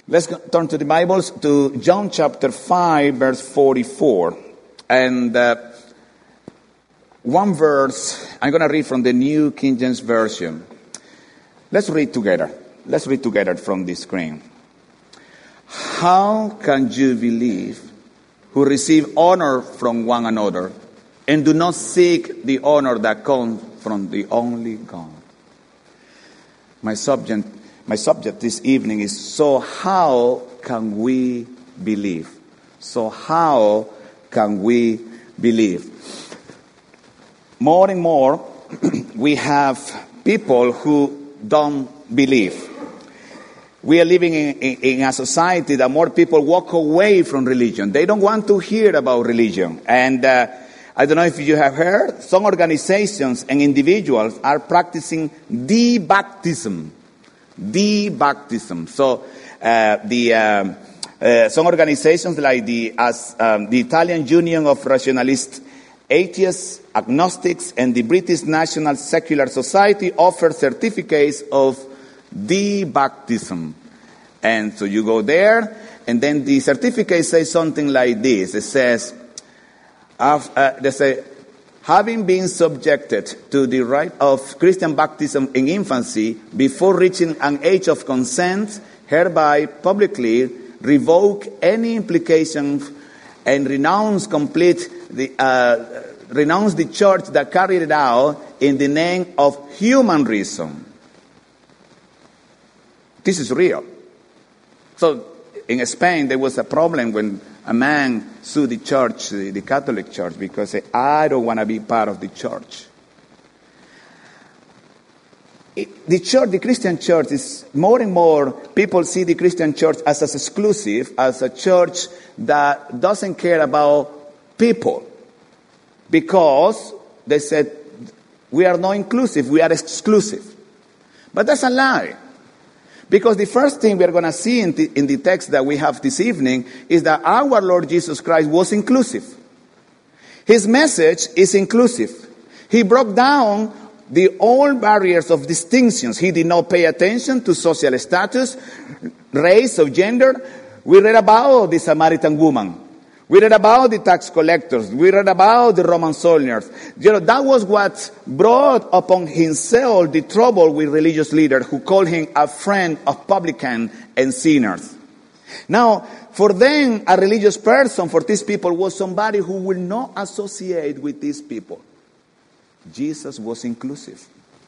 Let's turn to the Bibles to John chapter 5, verse 44. And one verse, I'm going to read from the New King James Version. Let's read together. Let's read together from the screen. How can you believe who receive honor from one another and do not seek the honor that comes from the only God? My subject this evening is, so how can we believe? So how can we believe? More and more, we have people who don't believe. We are living in a society that more people walk away from religion. They don't want to hear about religion. And I don't know if you have heard, some organizations and individuals are practicing de-baptism. De-baptism. So some organizations like the Italian Union of Rationalist Atheists, Agnostics, and the British National Secular Society offer certificates of de-baptism. And so you go there, and then the certificate says something like this. It says, they say, having been subjected to the rite of Christian baptism in infancy before reaching an age of consent, hereby publicly revoke any implications and renounce the church that carried it out in the name of human reason. This is real. So in Spain, there was a problem when a man sued the church, the Catholic Church, because he said, I don't want to be part of the church. The Christian church is more and more, people see the Christian church as exclusive, as a church that doesn't care about people. Because they said, we are not inclusive, we are exclusive. But that's a lie. Because the first thing we are going to see in the text that we have this evening is that our Lord Jesus Christ was inclusive. His message is inclusive. He broke down the old barriers of distinctions. He did not pay attention to social status, race, or gender. We read about the Samaritan woman. We read about the tax collectors. We read about the Roman soldiers. That was what brought upon himself the trouble with religious leaders who called him a friend of publicans and sinners. Now, for them, a religious person for these people was somebody who will not associate with these people. Jesus was inclusive.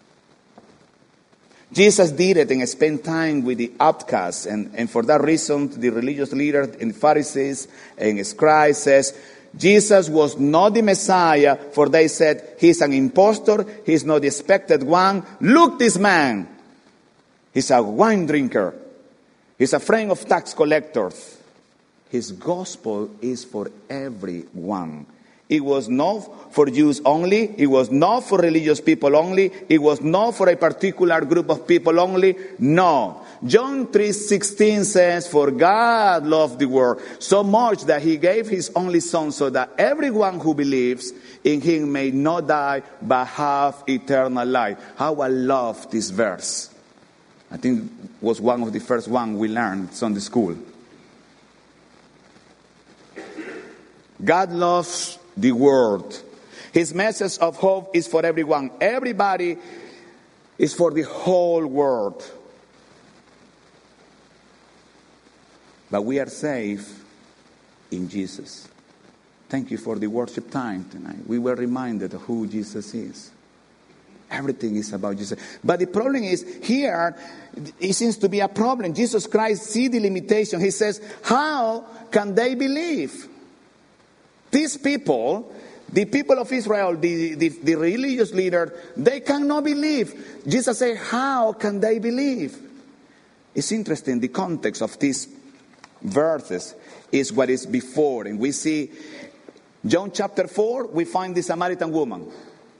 Jesus did it and spent time with the outcasts. And for that reason, the religious leaders and Pharisees and scribes says, Jesus was not the Messiah, for they said, he's an impostor, he's not the expected one. Look, this man, he's a wine drinker. He's a friend of tax collectors. His gospel is for everyone. It was not for Jews only. It was not for religious people only. It was not for a particular group of people only. No. John 3:16 says, for God loved the world so much that he gave his only son so that everyone who believes in him may not die but have eternal life. How I love this verse. I think it was one of the first one we learned in Sunday school. God loves the world. His message of hope is for everyone. Everybody is for the whole world. But we are safe in Jesus. Thank you for the worship time tonight. We were reminded of who Jesus is. Everything is about Jesus. But the problem is, here, it seems to be a problem. Jesus Christ sees the limitation. He says, how can they believe? These people, the people of Israel, the religious leaders, they cannot believe. Jesus said, how can they believe? It's interesting, the context of these verses is what is before. And we see, John chapter 4, we find the Samaritan woman.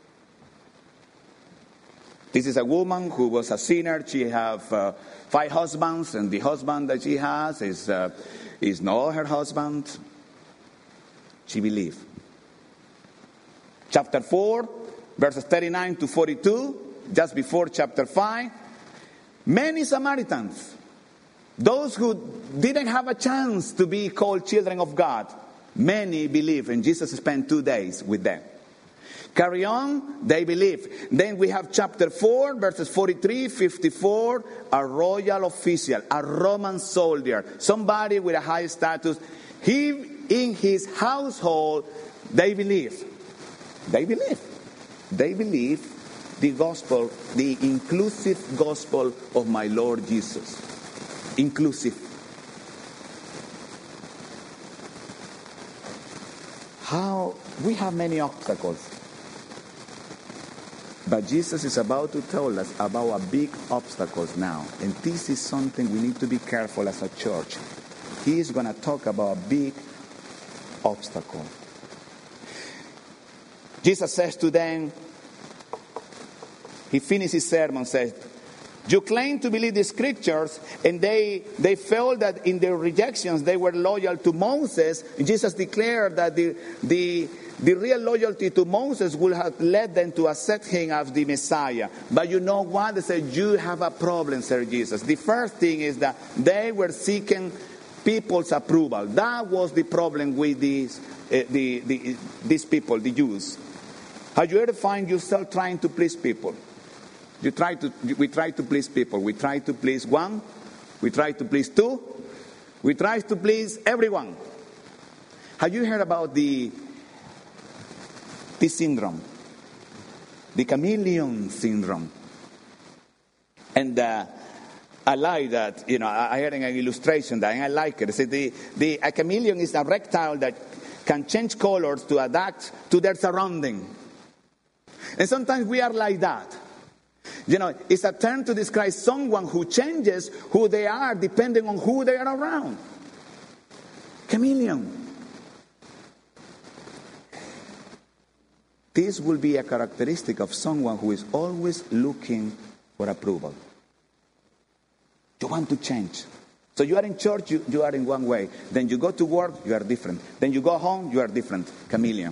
This is a woman who was a sinner. She had 5 husbands, and the husband that she has is not her husband. She believed. Chapter 4, verses 39 to 42, just before chapter 5. Many Samaritans Those who didn't have a chance to be called children of God, many believe, and Jesus spent 2 days with them. Carry on, they believe. Then we have chapter 4, verses 43, 54, a royal official, a Roman soldier, somebody with a high status. He, in his household, they believe. They believe. They believe the gospel, the inclusive gospel of my Lord Jesus. Inclusive. How we have many obstacles. But Jesus is about to tell us about a big obstacles now. And this is something we need to be careful as a church. He is going to talk about a big obstacle. Jesus says to them, he finished his sermon, says, you claim to believe the scriptures, and they felt that in their rejections they were loyal to Moses. Jesus declared that the real loyalty to Moses would have led them to accept him as the Messiah. But you know what? They said, you have a problem, Sir Jesus. The first thing is that they were seeking people's approval. That was the problem with these people, the Jews. Have you ever find yourself trying to please people? We try to please people. We try to please one. We try to please two. We try to please everyone. Have you heard about this syndrome? The chameleon syndrome. And I like that. I heard an illustration that, and I like it. It said a chameleon is a reptile that can change colors to adapt to their surrounding. And sometimes we are like that. It's a term to describe someone who changes who they are depending on who they are around. Chameleon. This will be a characteristic of someone who is always looking for approval. You want to change. So you are in church, you are in one way. Then you go to work, you are different. Then you go home, you are different. Chameleon.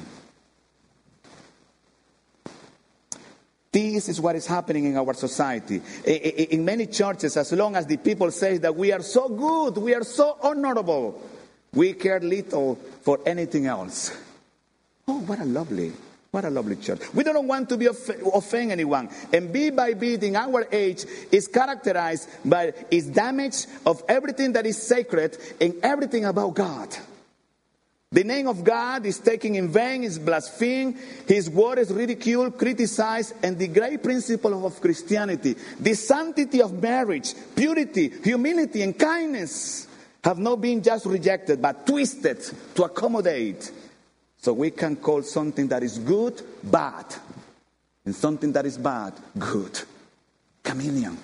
This is what is happening in our society. In many churches, as long as the people say that we are so good, we are so honorable, we care little for anything else. Oh, what a lovely church. We don't want to offend anyone. And bit by bit in our age is characterized by its damage of everything that is sacred and everything about God. The name of God is taken in vain, is blasphemed, his word is ridiculed, criticized, and the great principle of Christianity, the sanctity of marriage, purity, humility, and kindness have not been just rejected, but twisted to accommodate. So we can call something that is good, bad, and something that is bad, good. Chameleon.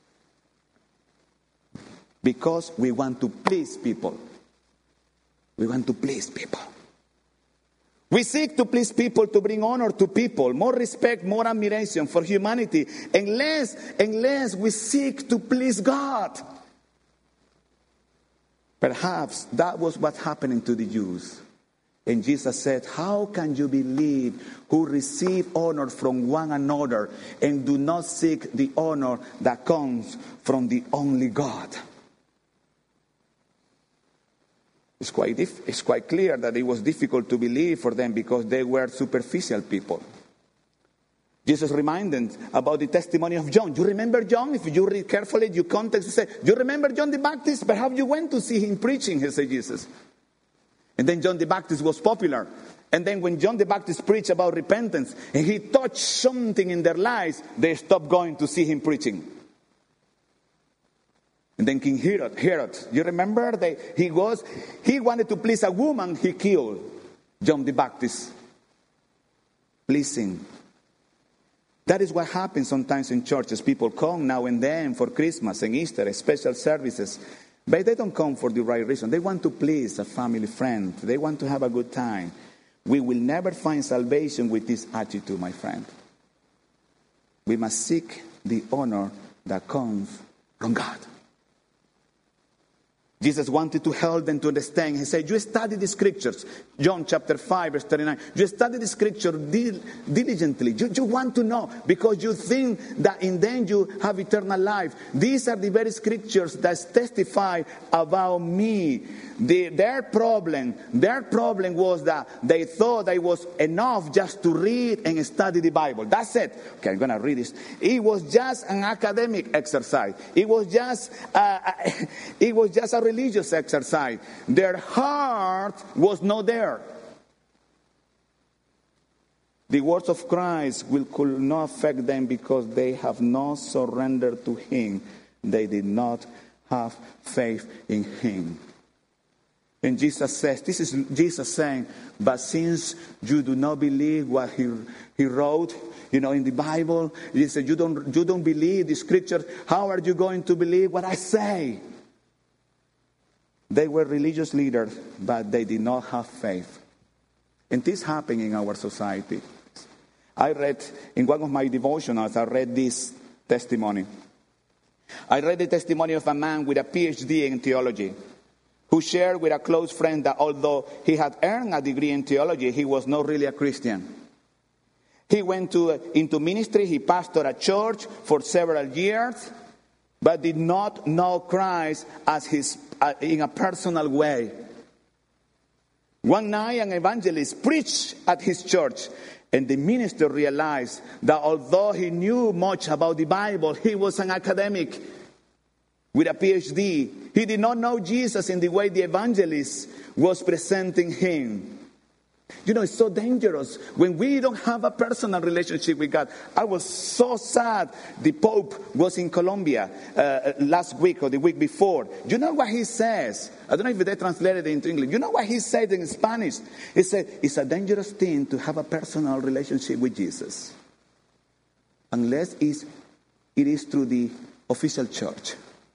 Because we want to please people. We want to please people. We seek to please people, to bring honor to people, more respect, more admiration for humanity, unless we seek to please God. Perhaps that was what happened to the Jews. And Jesus said, how can you believe who receive honor from one another and do not seek the honor that comes from the only God? It's quite clear that it was difficult to believe for them because they were superficial people. Jesus reminded about the testimony of John. You remember John? If you read carefully, you context, say, you remember John the Baptist? Perhaps you went to see him preaching, he said Jesus. And then John the Baptist was popular. And then when John the Baptist preached about repentance and he touched something in their lives, they stopped going to see him preaching. And then King Herod, you remember that he wanted to please a woman, he killed John the Baptist. Pleasing. That is what happens sometimes in churches. People come now and then for Christmas and Easter, special services. But they don't come for the right reason. They want to please a family friend. They want to have a good time. We will never find salvation with this attitude, my friend. We must seek the honor that comes from God. Jesus wanted to help them to understand. He said, you study the scriptures. John chapter 5, verse 39. You study the scripture diligently. You want to know because you think that in them you have eternal life. These are the very scriptures that testify about me. Their problem was that they thought it was enough just to read and study the Bible. That's it. Okay, I'm going to read this. It was just an academic exercise. It was just a religious exercise. Their heart was not there. The words of Christ could not affect them because they have not surrendered to Him. They did not have faith in Him. And Jesus says, this is Jesus saying, but since you do not believe what he wrote, in the Bible, He said, you don't believe the scripture, how are you going to believe what I say? They were religious leaders, but they did not have faith. And this happened in our society. I read, in one of my devotionals, I read this testimony. I read the testimony of a man with a PhD in theology, who shared with a close friend that although he had earned a degree in theology, he was not really a Christian. He went into ministry, he pastored a church for several years, but did not know Christ as in a personal way. One night, an evangelist preached at his church, and the minister realized that although he knew much about the Bible, he was an academic with a PhD. He did not know Jesus in the way the evangelist was presenting Him. It's so dangerous when we don't have a personal relationship with God. I was so sad. The Pope was in Colombia last week or the week before. You know what he says? I don't know if they translated it into English. You know what he said in Spanish? He said, it's a dangerous thing to have a personal relationship with Jesus, unless it is through the official church.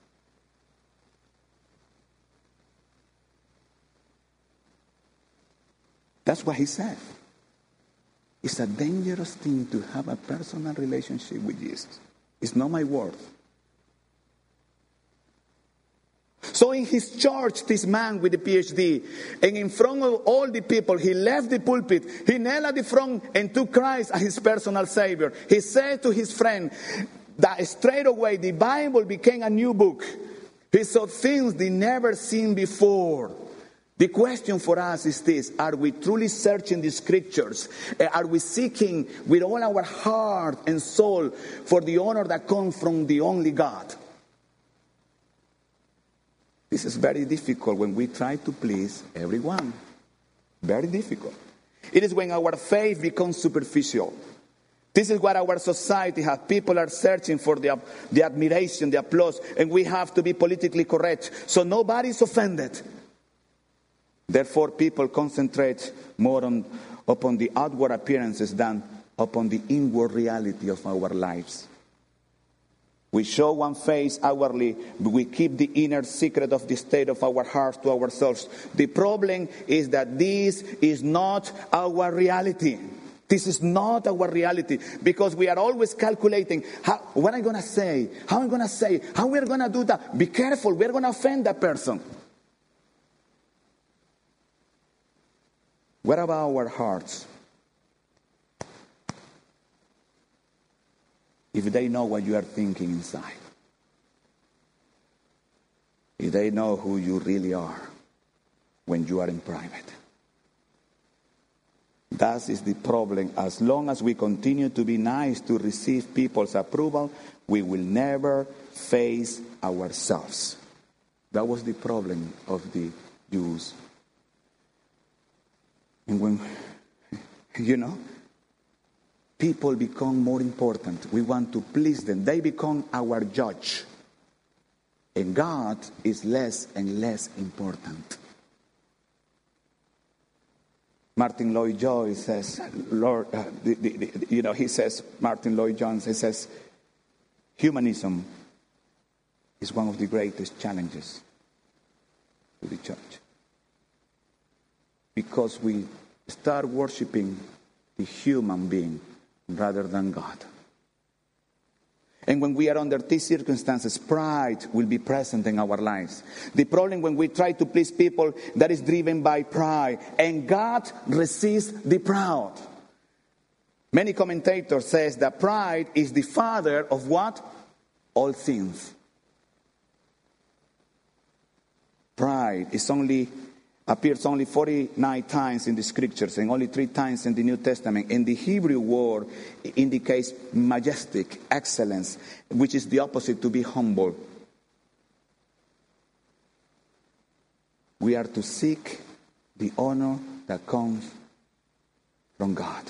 That's what he said. It's a dangerous thing to have a personal relationship with Jesus. It's not my word. So in his church, this man with the PhD, and in front of all the people, he left the pulpit. He knelt at the front and took Christ as his personal Savior. He said to his friend that straight away the Bible became a new book. He saw things they never seen before. The question for us is this: are we truly searching the scriptures? Are we seeking with all our heart and soul for the honor that comes from the only God? This is very difficult when we try to please everyone. Very difficult. It is when our faith becomes superficial. This is what our society has. People are searching for the admiration, the applause, and we have to be politically correct so nobody is offended. Therefore, people concentrate more upon the outward appearances than upon the inward reality of our lives. We show one face outwardly, but we keep the inner secret of the state of our hearts to ourselves. The problem is that this is not our reality. This is not our reality, because we are always calculating what I'm going to say, how I'm going to say, how we're going to do that. Be careful, we're going to offend that person. What about our hearts? If they know what you are thinking inside, if they know who you really are when you are in private. That is the problem. As long as we continue to be nice to receive people's approval, we will never face ourselves. That was the problem of the Jews. And when, people become more important. We want to please them. They become our judge. And God is less and less important. Martin Lloyd-Jones says, he says, humanism is one of the greatest challenges to the church. Because we start worshiping the human being rather than God. And when we are under these circumstances, pride will be present in our lives. The problem when we try to please people, that is driven by pride. And God resists the proud. Many commentators say that pride is the father of what? All sins. Pride appears only 49 times in the scriptures and only 3 times in the New Testament. And the Hebrew word indicates majestic, excellence, which is the opposite to be humble. We are to seek the honor that comes from God.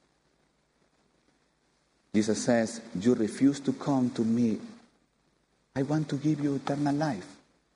Jesus says, you refuse to come to me. I want to give you eternal life.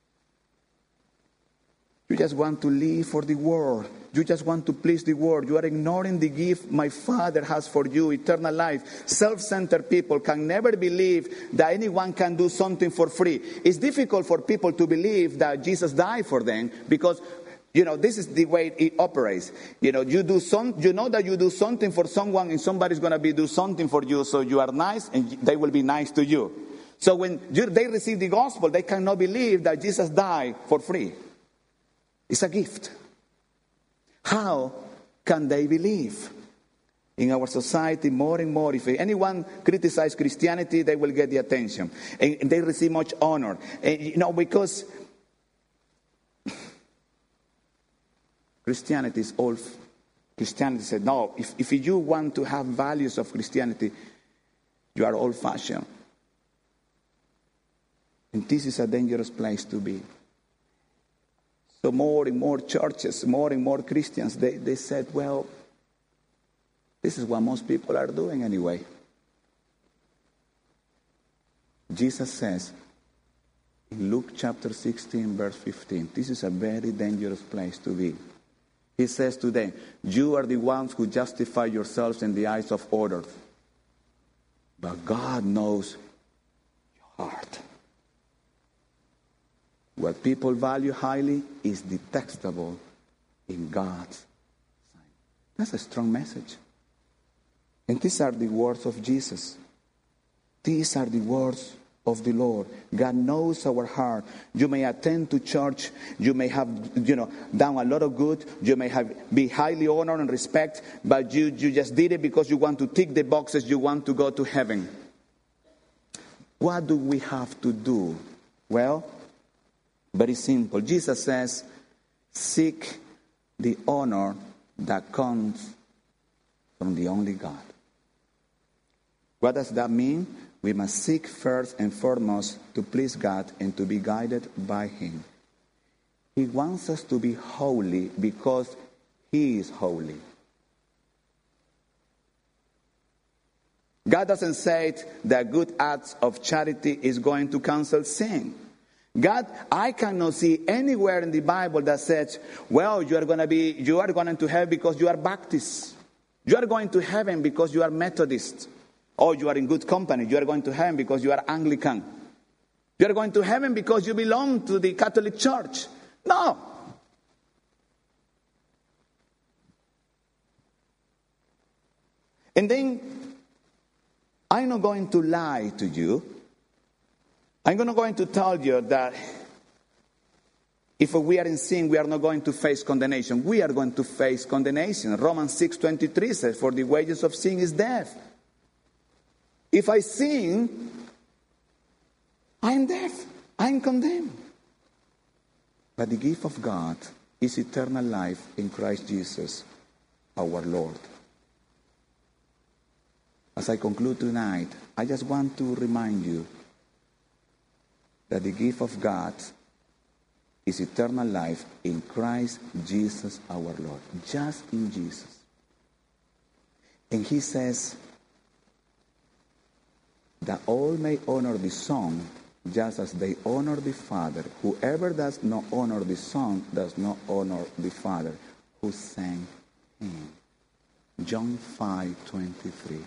You just want to live for the world. You just want to please the world. You are ignoring the gift my Father has for you, eternal life. Self-centered people can never believe that anyone can do something for free. It's difficult for people to believe that Jesus died for them because, this is the way it operates. You know that you do something for someone and somebody's going to do something for you, so you are nice and they will be nice to you. So when they receive the gospel, they cannot believe that Jesus died for free. It's a gift. How can they believe? In our society, more and more, if anyone criticizes Christianity, they will get the attention. And they receive much honor. And, because Christianity is old. Christianity said, no, if you want to have values of Christianity, you are old-fashioned. And this is a dangerous place to be. So more and more churches, more and more Christians, they said, well, this is what most people are doing anyway. Jesus says in Luke chapter 16, verse 15, this is a very dangerous place to be. He says to them, you are the ones who justify yourselves in the eyes of others, but God knows your heart. What people value highly is detestable in God's sight. That's a strong message. And these are the words of Jesus. These are the words of the Lord. God knows our heart. You may attend to church. You may have, done a lot of good. You may be highly honored and respected, but you just did it because you want to tick the boxes. You want to go to heaven. What do we have to do? Well, very simple. Jesus says, seek the honor that comes from the only God. What does that mean? We must seek first and foremost to please God and to be guided by Him. He wants us to be holy because He is holy. God doesn't say that good acts of charity is going to cancel sin. I cannot see anywhere in the Bible that says, well, you are going to heaven because you are Baptist. You are going to heaven because you are Methodist. Or you are in good company. You are going to heaven because you are Anglican. You are going to heaven because you belong to the Catholic Church. No. And then, I'm not going to lie to you. I'm not going to tell you that if we are in sin, we are not going to face condemnation. We are going to face condemnation. Romans 6:23 says, for the wages of sin is death. If I sin, I am deaf. I am condemned. But the gift of God is eternal life in Christ Jesus, our Lord. As I conclude tonight, I just want to remind you that the gift of God is eternal life in Christ Jesus our Lord. Just in Jesus. And He says that all may honor the Son just as they honor the Father. Whoever does not honor the Son does not honor the Father who sent Him. John 5:23.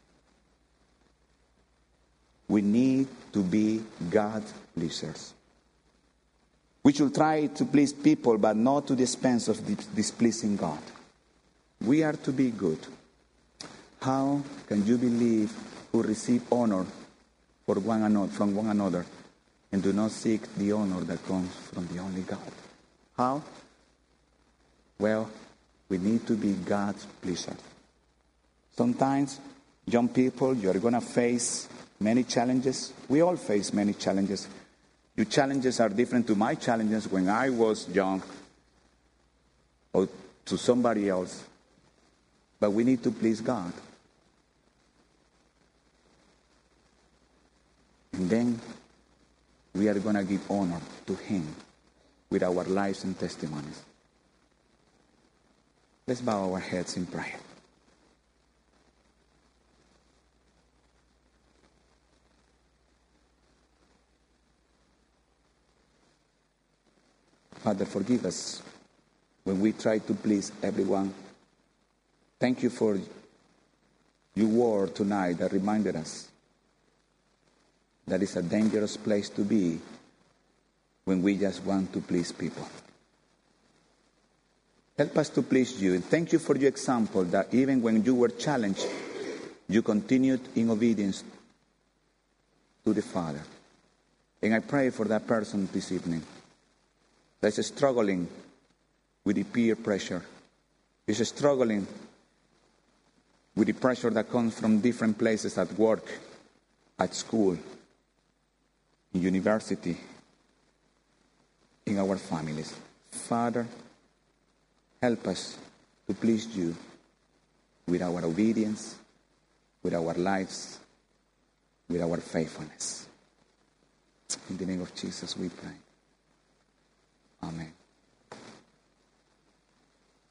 We need to be God pleasers. We should try to please people, but not to the expense of displeasing God. We are to be good. How can you believe who receive honor from one another, and do not seek the honor that comes from the only God. How? Well, we need to be God's pleaser. Sometimes, young people, you are going to face many challenges. We all face many challenges. Your challenges are different to my challenges when I was young or to somebody else. But we need to please God. And then we are going to give honor to Him with our lives and testimonies. Let's bow our heads in prayer. Father, forgive us when we try to please everyone. Thank you for your word tonight that reminded us that it's a dangerous place to be when we just want to please people. Help us to please you. And thank you for your example that even when you were challenged, you continued in obedience to the Father. And I pray for that person this evening that's struggling with the peer pressure, is struggling with the pressure that comes from different places at work, at school, in university, in our families. Father, help us to please you with our obedience, with our lives, with our faithfulness. In the name of Jesus we pray. Amen.